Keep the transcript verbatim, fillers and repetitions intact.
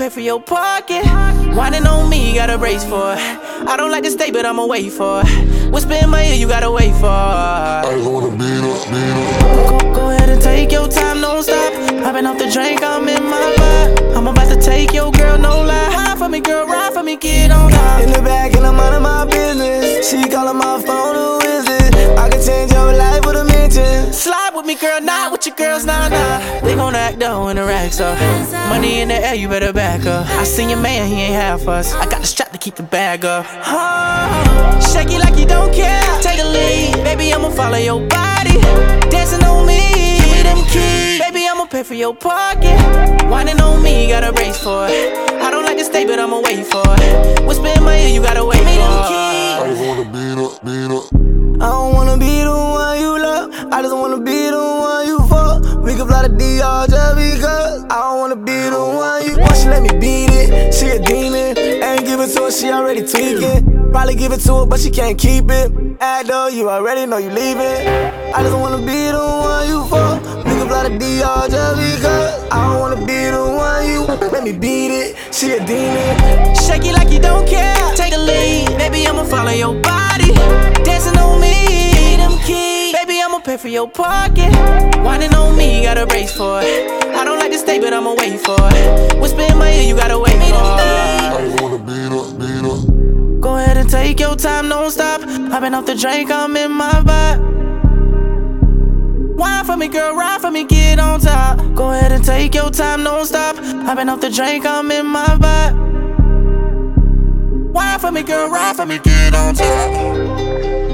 pay for your pocket. Whining on me, gotta brace for it. I don't like to stay, but I'ma wait for it. Whisper in my ear, you gotta wait for it. I just wanna beat up, beat up. Go, go ahead and take your time, don't stop. Popping off the drink, I'm in my vibe. I'm about to take your girl, no lie. Ride for me, girl, ride for me, get on top. In the back and I'm out of my business. She calling my phone, who is it? I can change your life with a mention. Slide with me, girl, not with your girls, nah, nah. They gon' act though in the racks up. Money in the air, you better back up. I seen your man, he ain't half us. I got the strap to keep the bag up. Oh, shake it like you don't care. Take a lead, baby, I'ma follow your body. Dancing on me, give me them keys. Baby, I'ma pay for your pocket. Whining on me, gotta brace for it. I don't like to stay, but I'ma wait for it. Whisper in my ear, you gotta wait for it. I just wanna beat up, beat up. I don't wanna be the one you love, I just wanna be the one you fuck. We can fly to D R just because I don't wanna be the one you. Once she let me beat it, she a demon. Ain't give it to her, she already tweaking. Probably give it to her, but she can't keep it. Add though, you already know you leaving. I just wanna be the one you fuck. We can fly to D R just because I don't wanna be the one you. Let me beat it, she a demon. Shake it like you don't care. Take a lead, baby, I'ma follow your body. Dancing on me, give me them keys. Baby, I'ma pay for your pocket. Whining on me, gotta brace for it. I don't like to stay, but I'ma wait for it. Whisper in my ear, you gotta wait for it. I just wanna beat up, beat up. Go ahead and take your time, don't stop. Popping off the drink, I'm in my vibe. Wine for me, girl, ride for me, get on top. Go ahead and take your time, don't stop. Popping off the drink, I'm in my vibe. Wine for me, girl, ride for me, get on top.